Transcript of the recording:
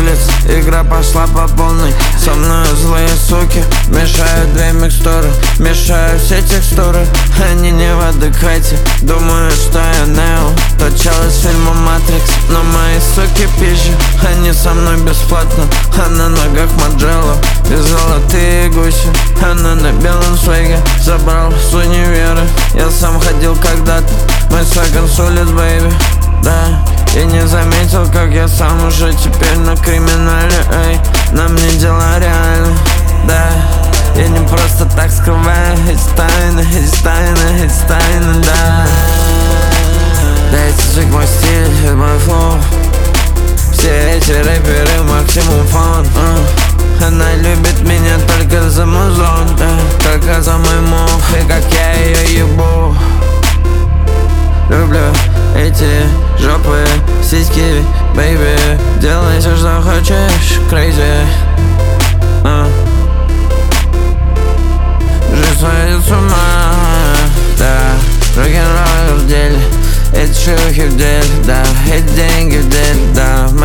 улиц, игра пошла по полной. Со мной злые суки, мешают две микстуры, мешают все текстуры. Они не в адеквате, думают, что я Нео, тот чел из фильма Матрикс. Но мои суки пизжи, они со мной бесплатно. А на ногах Маджелло и золотые гуси. Она на белом свеге, забрал с универа. Я сам ходил когда-то, мой свеган с улиц, бэйби. Да, я не заметил, как я сам уже теперь на криминале. Эй, на мне дела реально. Да, я не просто так скрываю эти тайны, да. Да, это звук мой стиль, это мой флоу. Все эти рэперы максимум фон. Она любит меня только за музон, да, только за мой мув и как я ее ебу. Люблю эти жопы, сиськи, бэйби. Делай все, что хочешь, crazy. Жизнь сводит с ума, да. Рок-н-ролл в деле, эти шлюхи в деле, да. Эти деньги в деле, да.